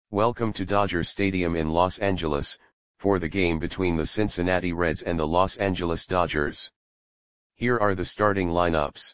Welcome to Dodger Stadium in Los Angeles, for the game between the Cincinnati Reds and the Los Angeles Dodgers. Here are the starting lineups.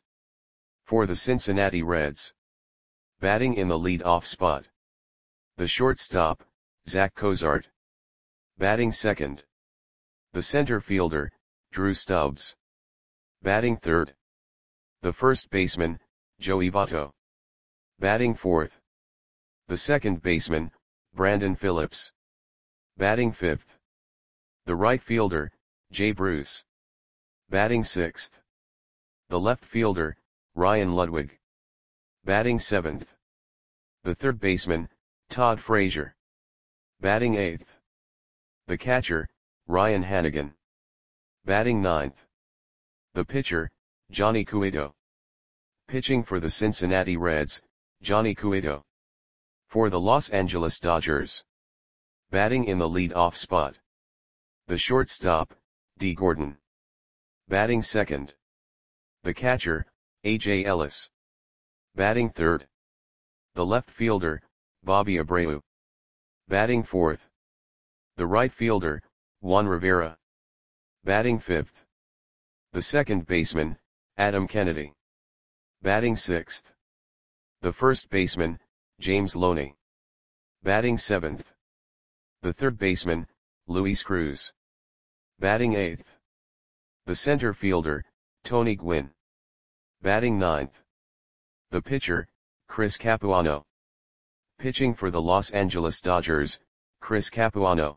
For the Cincinnati Reds. Batting in the lead-off spot. The shortstop, Zach Cozart. Batting second. The center fielder, Drew Stubbs. Batting third. The first baseman, Joey Votto. Batting fourth. The second baseman, Brandon Phillips. Batting fifth. The right fielder, Jay Bruce. Batting sixth. The left fielder, Ryan Ludwig. Batting seventh. The third baseman, Todd Frazier. Batting eighth. The catcher, Ryan Hanigan. Batting ninth. The pitcher, Johnny Cueto. Pitching for the Cincinnati Reds, Johnny Cueto. For the Los Angeles Dodgers. Batting in the lead-off spot. The shortstop, Dee Gordon. Batting second. The catcher, A.J. Ellis. Batting third. The left fielder, Bobby Abreu. Batting fourth. The right fielder, Juan Rivera. Batting fifth. The second baseman, Adam Kennedy. Batting sixth. The first baseman, James Loney. Batting seventh. The third baseman, Luis Cruz. Batting eighth. The center fielder, Tony Gwynn. Batting ninth. The pitcher, Chris Capuano. Pitching for the Los Angeles Dodgers, Chris Capuano.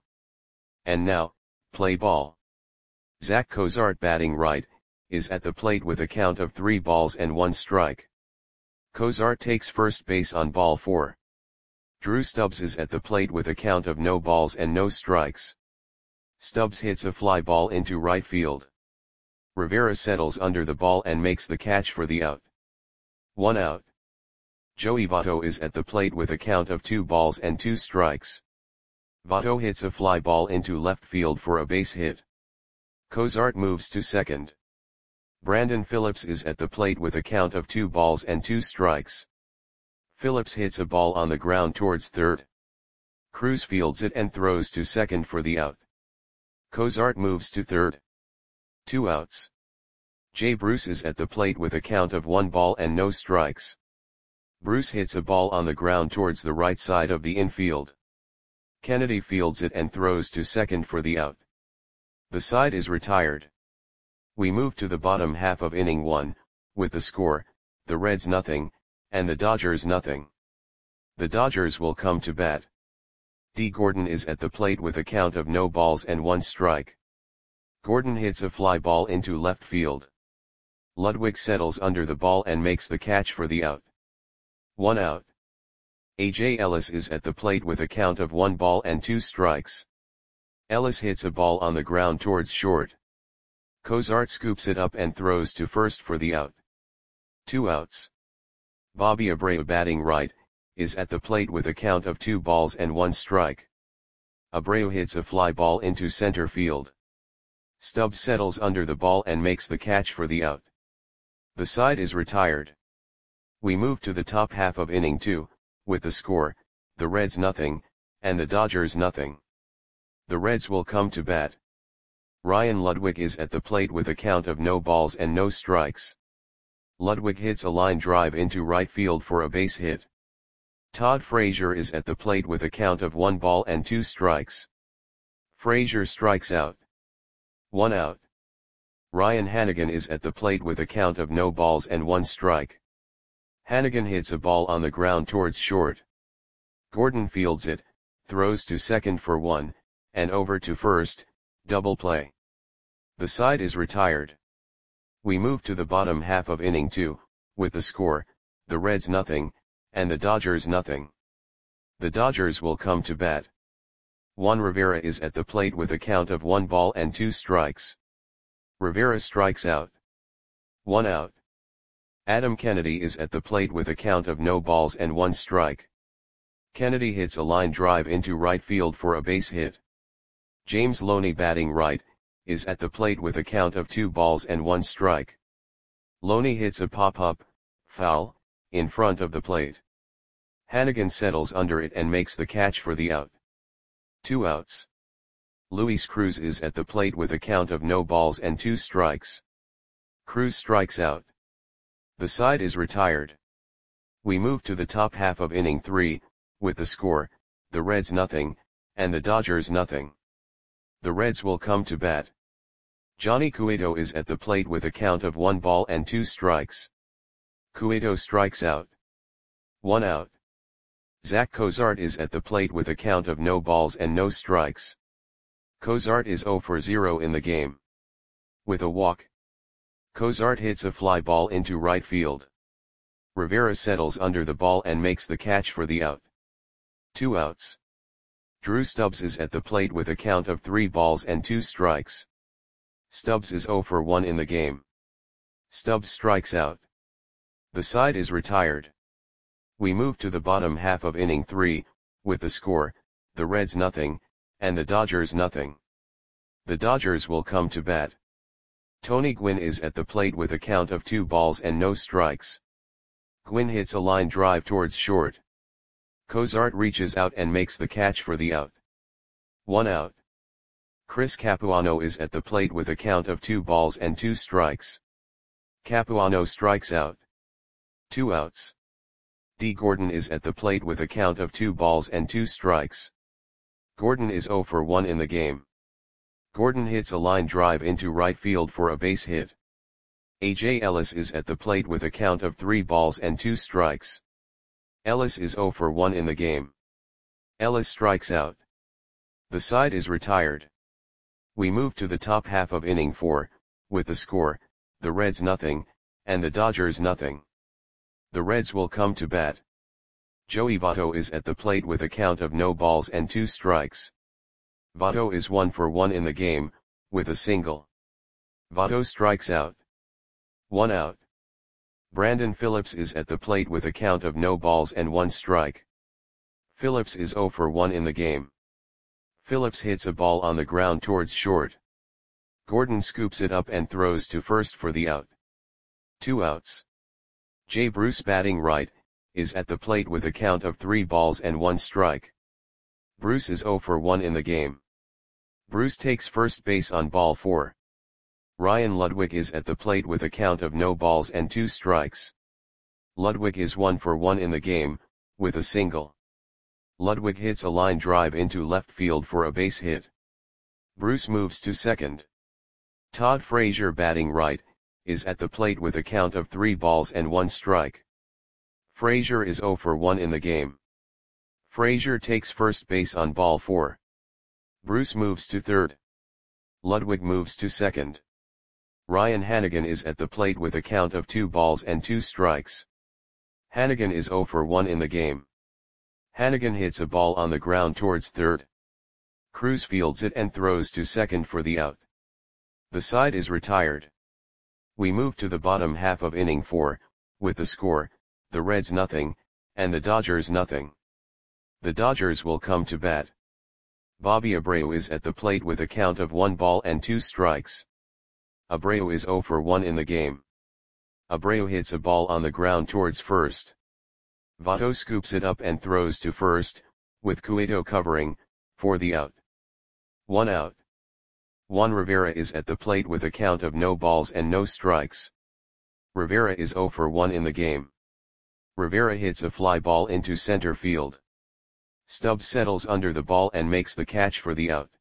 And now, play ball. Zach Cozart, batting right, is at the plate with a count of 3 balls and 1 strike. Cozart takes first base on ball 4. Drew Stubbs is at the plate with a count of no balls and no strikes. Stubbs hits a fly ball into right field. Rivera settles under the ball and makes the catch for the out. 1 out. Joey Votto is at the plate with a count of 2 balls and 2 strikes. Votto hits a fly ball into left field for a base hit. Cozart moves to second. Brandon Phillips is at the plate with a count of 2 balls and 2 strikes. Phillips hits a ball on the ground towards third. Cruz fields it and throws to second for the out. Cozart moves to third. 2 outs. Jay Bruce is at the plate with a count of 1 ball and no strikes. Bruce hits a ball on the ground towards the right side of the infield. Kennedy fields it and throws to second for the out. The side is retired. We move to the bottom half of inning 1, with the score, the Reds nothing, and the Dodgers nothing. The Dodgers will come to bat. Dee Gordon is at the plate with a count of no balls and 1 strike. Gordon hits a fly ball into left field. Ludwig settles under the ball and makes the catch for the out. 1 out. A.J. Ellis is at the plate with a count of 1 ball and 2 strikes. Ellis hits a ball on the ground towards short. Cozart scoops it up and throws to first for the out. 2 outs. Bobby Abreu, batting right, is at the plate with a count of 2 balls and 1 strike. Abreu hits a fly ball into center field. Stubbs settles under the ball and makes the catch for the out. The side is retired. We move to the top half of inning 2, with the score, the Reds nothing, and the Dodgers nothing. The Reds will come to bat. Ryan Ludwig is at the plate with a count of no balls and no strikes. Ludwig hits a line drive into right field for a base hit. Todd Frazier is at the plate with a count of 1 ball and 2 strikes. Frazier strikes out. 1 out. Ryan Hanigan is at the plate with a count of no balls and 1 strike. Hanigan hits a ball on the ground towards short. Gordon fields it, throws to second for 1, and over to first, double play. The side is retired. We move to the bottom half of inning 2, with the score, the Reds nothing, and the Dodgers nothing. The Dodgers will come to bat. Juan Rivera is at the plate with a count of 1 ball and 2 strikes. Rivera strikes out. 1 out. Adam Kennedy is at the plate with a count of no balls and 1 strike. Kennedy hits a line drive into right field for a base hit. James Loney, batting right, is at the plate with a count of 2 balls and 1 strike. Loney hits a pop-up, foul, in front of the plate. Hannigan settles under it and makes the catch for the out. 2 outs. Luis Cruz is at the plate with a count of no balls and 2 strikes. Cruz strikes out. The side is retired. We move to the top half of inning 3, with the score, the Reds nothing, and the Dodgers nothing. The Reds will come to bat. Johnny Cueto is at the plate with a count of 1 ball and 2 strikes. Cueto strikes out. 1 out. Zach Cozart is at the plate with a count of no balls and no strikes. Cozart is 0 for 0 in the game. With a walk, Cozart hits a fly ball into right field. Rivera settles under the ball and makes the catch for the out. 2 outs. Drew Stubbs is at the plate with a count of 3 balls and 2 strikes. Stubbs is 0 for 1 in the game. Stubbs strikes out. The side is retired. We move to the bottom half of inning 3, with the score, the Reds nothing, and the Dodgers nothing. The Dodgers will come to bat. Tony Gwynn is at the plate with a count of 2 balls and no strikes. Gwynn hits a line drive towards short. Cozart reaches out and makes the catch for the out. 1 out. Chris Capuano is at the plate with a count of 2 balls and 2 strikes. Capuano strikes out. 2 outs. D. Gordon is at the plate with a count of 2 balls and 2 strikes. Gordon is 0 for 1 in the game. Gordon hits a line drive into right field for a base hit. A.J. Ellis is at the plate with a count of 3 balls and 2 strikes. Ellis is 0 for 1 in the game. Ellis strikes out. The side is retired. We move to the top half of inning 4, with the score, the Reds nothing, and the Dodgers nothing. The Reds will come to bat. Joey Votto is at the plate with a count of no balls and 2 strikes. Votto is 1 for 1 in the game, with a single. Votto strikes out. 1 out. Brandon Phillips is at the plate with a count of no balls and 1 strike. Phillips is 0 for 1 in the game. Phillips hits a ball on the ground towards short. Gordon scoops it up and throws to first for the out. 2 outs. Jay Bruce, batting right, is at the plate with a count of 3 balls and 1 strike. Bruce is 0 for 1 in the game. Bruce takes first base on ball 4. Ryan Ludwig is at the plate with a count of no balls and 2 strikes. Ludwig is 1 for 1 in the game, with a single. Ludwig hits a line drive into left field for a base hit. Bruce moves to second. Todd Frazier, batting right, is at the plate with a count of 3 balls and 1 strike. Frazier is 0 for 1 in the game. Frazier takes first base on ball 4. Bruce moves to third. Ludwig moves to second. Ryan Hannigan is at the plate with a count of 2 balls and 2 strikes. Hannigan is 0 for 1 in the game. Hannigan hits a ball on the ground towards third. Cruz fields it and throws to second for the out. The side is retired. We move to the bottom half of inning 4, with the score, the Reds nothing, and the Dodgers nothing. The Dodgers will come to bat. Bobby Abreu is at the plate with a count of 1 ball and 2 strikes. Abreu is 0 for 1 in the game. Abreu hits a ball on the ground towards first. Votto scoops it up and throws to first, with Cueto covering, for the out. 1 out. Juan Rivera is at the plate with a count of no balls and no strikes. Rivera is 0 for 1 in the game. Rivera hits a fly ball into center field. Stubbs settles under the ball and makes the catch for the out.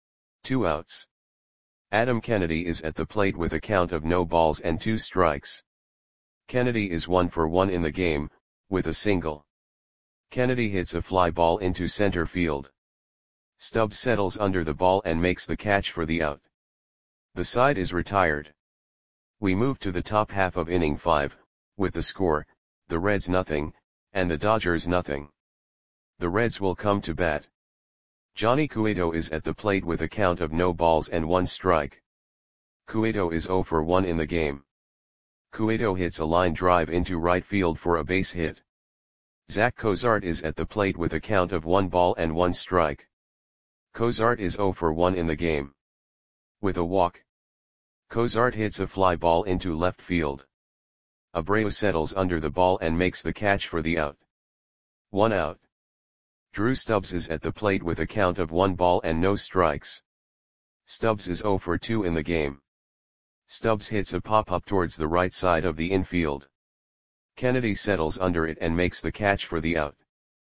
2 outs. Adam Kennedy is at the plate with a count of no balls and 2 strikes. Kennedy is 1 for 1 in the game, with a single. Kennedy hits a fly ball into center field. Stubbs settles under the ball and makes the catch for the out. The side is retired. We move to the top half of inning 5, with the score, the Reds nothing, and the Dodgers nothing. The Reds will come to bat. Johnny Cueto is at the plate with a count of no balls and 1 strike. Cueto is 0 for 1 in the game. Cueto hits a line drive into right field for a base hit. Zach Cozart is at the plate with a count of 1 ball and 1 strike. Cozart is 0 for 1 in the game. With a walk, Cozart hits a fly ball into left field. Abreu settles under the ball and makes the catch for the out. 1 out. Drew Stubbs is at the plate with a count of 1 ball and no strikes. Stubbs is 0 for 2 in the game. Stubbs hits a pop-up towards the right side of the infield. Kennedy settles under it and makes the catch for the out.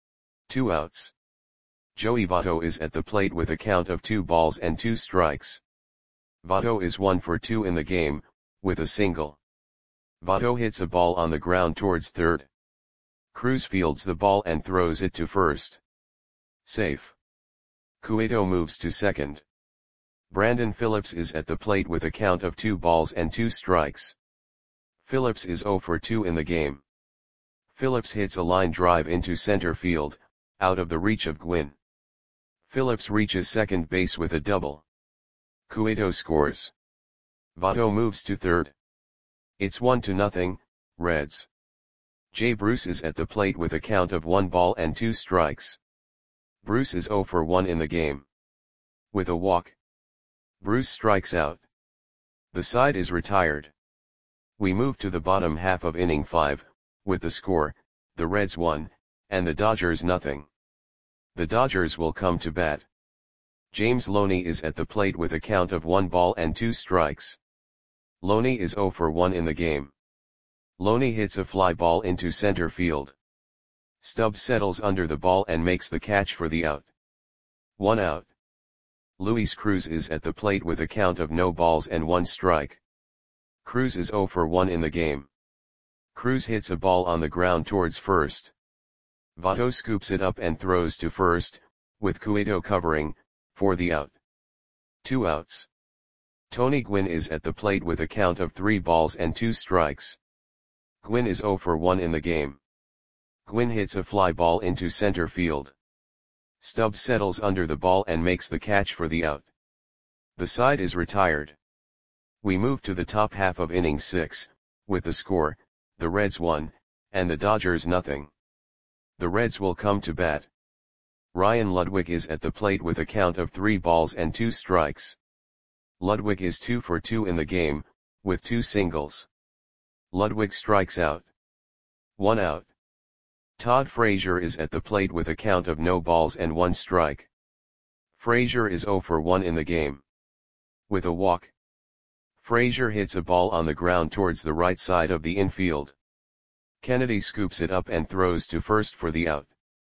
2 outs. Joey Votto is at the plate with a count of 2 balls and 2 strikes. Votto is 1 for 2 in the game, with a single. Votto hits a ball on the ground towards third. Cruz fields the ball and throws it to first. Safe. Cueto moves to second. Brandon Phillips is at the plate with a count of 2 balls and 2 strikes. Phillips is 0 for 2 in the game. Phillips hits a line drive into center field, out of the reach of Gwynn. Phillips reaches second base with a double. Cueto scores. Votto moves to third. It's 1-0, Reds. Jay Bruce is at the plate with a count of 1 ball and 2 strikes. Bruce is 0 for 1 in the game. With a walk, Bruce strikes out. The side is retired. We move to the bottom half of inning 5, with the score, the Reds 1, and the Dodgers 0. The Dodgers will come to bat. James Loney is at the plate with a count of 1 ball and 2 strikes. Loney is 0 for 1 in the game. Loney hits a fly ball into center field. Stubbs settles under the ball and makes the catch for the out. 1 out. Luis Cruz is at the plate with a count of no balls and 1 strike. Cruz is 0 for 1 in the game. Cruz hits a ball on the ground towards first. Votto scoops it up and throws to first, with Cueto covering, for the out. 2 outs. Tony Gwynn is at the plate with a count of 3 balls and 2 strikes. Gwynn is 0 for 1 in the game. Gwynn hits a fly ball into center field. Stubbs settles under the ball and makes the catch for the out. The side is retired. We move to the top half of inning 6, with the score, the Reds 1, and the Dodgers 0. The Reds will come to bat. Ryan Ludwig is at the plate with a count of 3 balls and 2 strikes. Ludwig is 2 for 2 in the game, with 2 singles. Ludwig strikes out. 1 out. Todd Frazier is at the plate with a count of no balls and 1 strike. Frazier is 0 for 1 in the game. With a walk, Frazier hits a ball on the ground towards the right side of the infield. Kennedy scoops it up and throws to first for the out.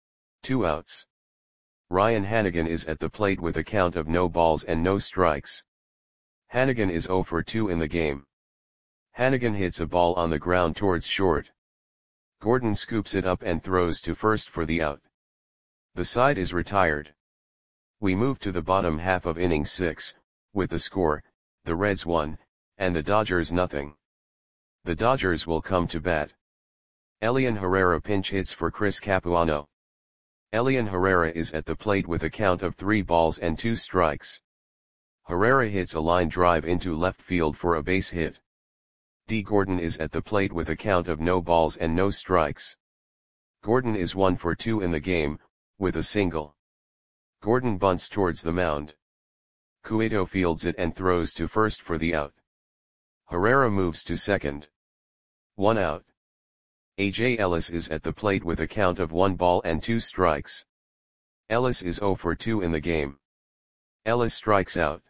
2 outs. Ryan Hanigan is at the plate with a count of no balls and no strikes. Hanigan is 0 for 2 in the game. Hanigan hits a ball on the ground towards short. Gordon scoops it up and throws to first for the out. The side is retired. We move to the bottom half of inning 6, with the score, the Reds 1, and the Dodgers 0. The Dodgers will come to bat. Elian Herrera pinch hits for Chris Capuano. Elian Herrera is at the plate with a count of 3 balls and 2 strikes. Herrera hits a line drive into left field for a base hit. D. Gordon is at the plate with a count of no balls and no strikes. Gordon is 1 for 2 in the game, with a single. Gordon bunts towards the mound. Cueto fields it and throws to first for the out. Herrera moves to second. 1 out. A.J. Ellis is at the plate with a count of 1 ball and 2 strikes. Ellis is 0 for 2 in the game. Ellis strikes out.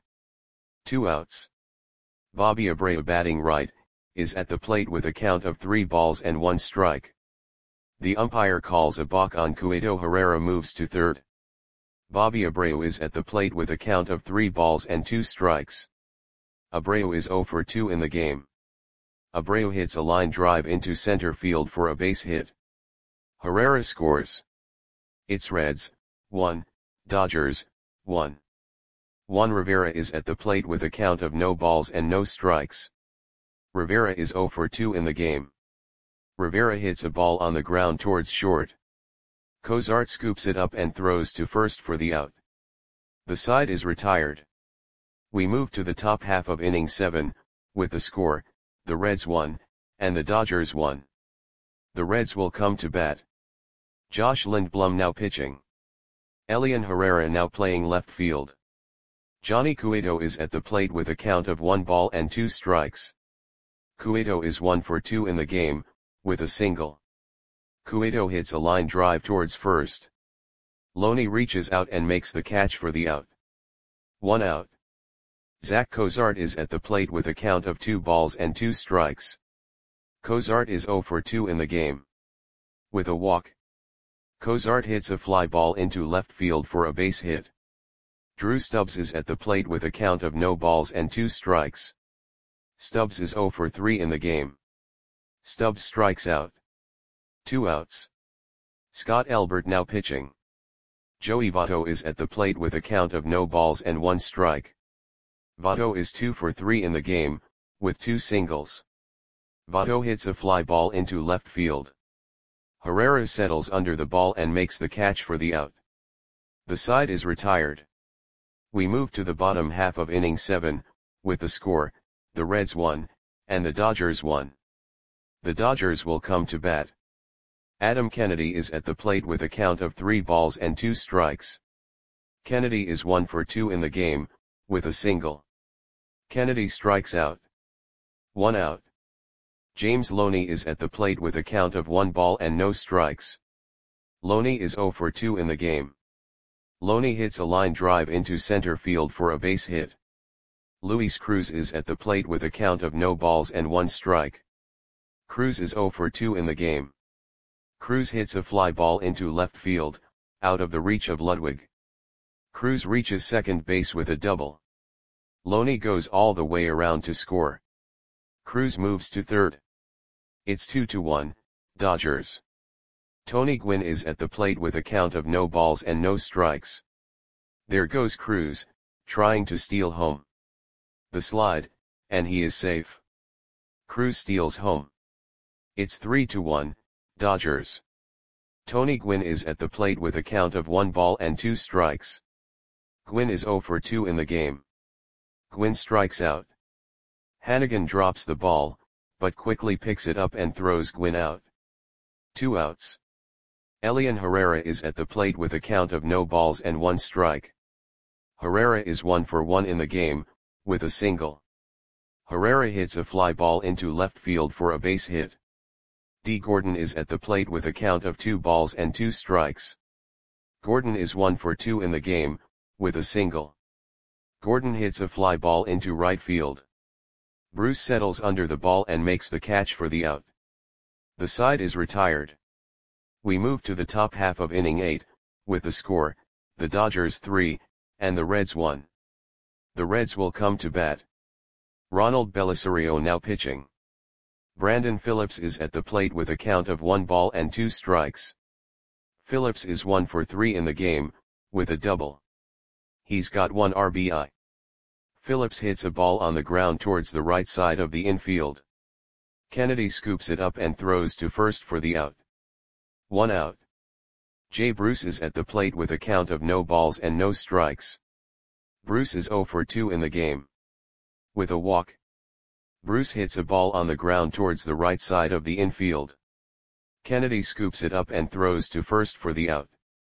2 outs. Bobby Abreu, batting right, is at the plate with a count of 3 balls and 1 strike. The umpire calls a balk on Cueto. Herrera moves to third. Bobby Abreu is at the plate with a count of 3 balls and 2 strikes. Abreu is 0 for 2 in the game. Abreu hits a line drive into center field for a base hit. Herrera scores. It's Reds 1, Dodgers 1. Juan Rivera is at the plate with a count of no balls and no strikes. Rivera is 0 for 2 in the game. Rivera hits a ball on the ground towards short. Cozart scoops it up and throws to first for the out. The side is retired. We move to the top half of inning 7, with the score, the Reds 1, and the Dodgers 1. The Reds will come to bat. Josh Lindblom now pitching. Elian Herrera now playing left field. Johnny Cueto is at the plate with a count of 1 ball and 2 strikes. Cueto is 1 for 2 in the game, with a single. Cueto hits a line drive towards first. Loney reaches out and makes the catch for the out. 1 out. Zach Cozart is at the plate with a count of 2 balls and 2 strikes. Cozart is 0 for 2 in the game. With a walk, Cozart hits a fly ball into left field for a base hit. Drew Stubbs is at the plate with a count of no balls and 2 strikes. Stubbs is 0 for 3 in the game. Stubbs strikes out. 2 outs. Scott Elbert now pitching. Joey Votto is at the plate with a count of no balls and 1 strike. Votto is 2 for 3 in the game, with 2 singles. Votto hits a fly ball into left field. Herrera settles under the ball and makes the catch for the out. The side is retired. We move to the bottom half of inning 7, with the score, the Reds 1, and the Dodgers 1. The Dodgers will come to bat. Adam Kennedy is at the plate with a count of 3 balls and 2 strikes. Kennedy is 1 for 2 in the game, with a single. Kennedy strikes out. 1 out. James Loney is at the plate with a count of 1 ball and no strikes. Loney is 0 for 2 in the game. Loney hits a line drive into center field for a base hit. Luis Cruz is at the plate with a count of no balls and 1 strike. Cruz is 0 for 2 in the game. Cruz hits a fly ball into left field, out of the reach of Ludwig. Cruz reaches second base with a double. Loney goes all the way around to score. Cruz moves to third. It's 2-1, Dodgers. Tony Gwynn is at the plate with a count of no balls and no strikes. There goes Cruz, trying to steal home. The slide, and he is safe. Cruz steals home. It's 3-1, Dodgers. Tony Gwynn is at the plate with a count of 1 ball and 2 strikes. Gwynn is 0 for 2 in the game. Gwynn strikes out. Hannigan drops the ball, but quickly picks it up and throws Gwynn out. 2 outs. Elian Herrera is at the plate with a count of no balls and 1 strike. Herrera is 1 for 1 in the game, with a single. Herrera hits a fly ball into left field for a base hit. D. Gordon is at the plate with a count of 2 balls and 2 strikes. Gordon is 1 for 2 in the game, with a single. Gordon hits a fly ball into right field. Bruce settles under the ball and makes the catch for the out. The side is retired. We move to the top half of inning 8, with the score, the Dodgers 3, and the Reds 1. The Reds will come to bat. Ronald Belisario now pitching. Brandon Phillips is at the plate with a count of 1 ball and 2 strikes. Phillips is 1 for 3 in the game, with a double. He's got 1 RBI. Phillips hits a ball on the ground towards the right side of the infield. Kennedy scoops it up and throws to first for the out. 1 out. Jay Bruce is at the plate with a count of no balls and no strikes. Bruce is 0 for 2 in the game. With a walk, Bruce hits a ball on the ground towards the right side of the infield. Kennedy scoops it up and throws to first for the out.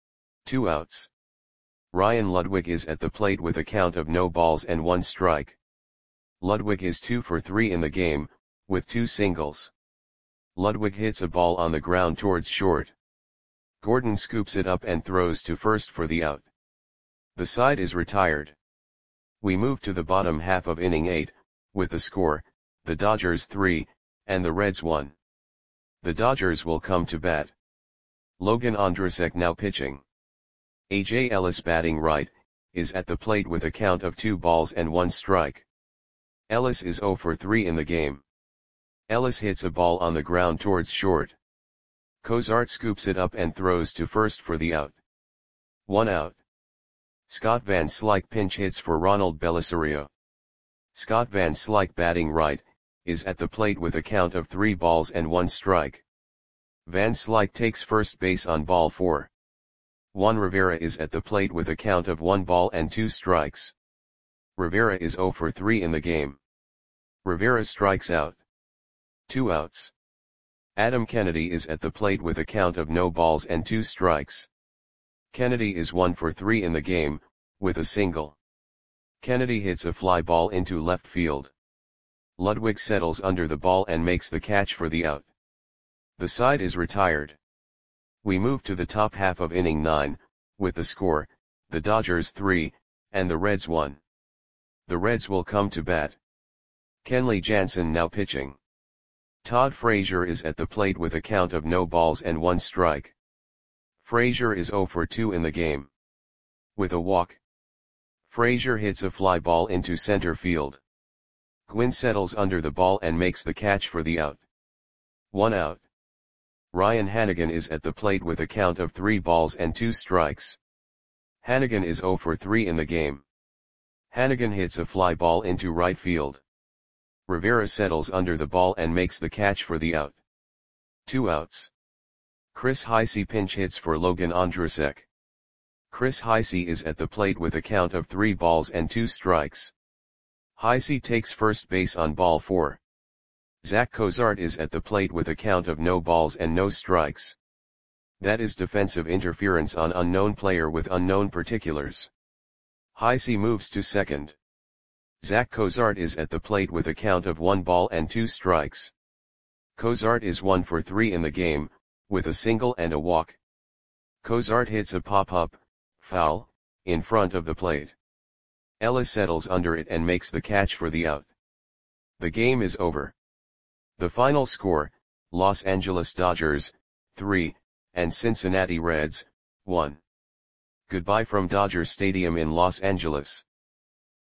2 outs. Ryan Ludwig is at the plate with a count of no balls and 1 strike. Ludwig is 2 for 3 in the game, with 2 singles. Ludwig hits a ball on the ground towards short. Gordon scoops it up and throws to first for the out. The side is retired. We move to the bottom half of inning 8, with the score, the Dodgers 3, and the Reds 1. The Dodgers will come to bat. Logan Ondrasek now pitching. A.J. Ellis batting right, is at the plate with a count of 2 balls and 1 strike. Ellis is 0 for 3 in the game. Ellis hits a ball on the ground towards short. Cozart scoops it up and throws to first for the out. 1 out. Scott Van Slyke pinch hits for Ronald Belisario. Scott Van Slyke batting right, is at the plate with a count of 3 balls and 1 strike. Van Slyke takes first base on ball 4. Juan Rivera is at the plate with a count of 1 ball and 2 strikes. Rivera is 0 for 3 in the game. Rivera strikes out. 2 outs. Adam Kennedy is at the plate with a count of no balls and 2 strikes. Kennedy is 1 for 3 in the game, with a single. Kennedy hits a fly ball into left field. Ludwig settles under the ball and makes the catch for the out. The side is retired. We move to the top half of inning 9, with the score, the Dodgers 3, and the Reds 1. The Reds will come to bat. Kenley Jansen now pitching. Todd Frazier is at the plate with a count of no balls and 1 strike. Frazier is 0 for 2 in the game. With a walk, Frazier hits a fly ball into center field. Gwynn settles under the ball and makes the catch for the out. 1 out. Ryan Hanigan is at the plate with a count of 3 balls and 2 strikes. Hanigan is 0 for 3 in the game. Hanigan hits a fly ball into right field. Rivera settles under the ball and makes the catch for the out. 2 outs. Chris Heisey pinch hits for Logan Ondrusek. Chris Heisey is at the plate with a count of 3 balls and 2 strikes. Heisey takes first base on ball 4. Zach Cozart is at the plate with a count of no balls and no strikes. That is defensive interference on unknown player with unknown particulars. Heisey moves to second. Zach Cozart is at the plate with a count of 1 ball and 2 strikes. Cozart is 1 for 3 in the game, with a single and a walk. Cozart hits a pop-up, foul, in front of the plate. Ellis settles under it and makes the catch for the out. The game is over. The final score, Los Angeles Dodgers, 3, and Cincinnati Reds, 1. Goodbye from Dodger Stadium in Los Angeles.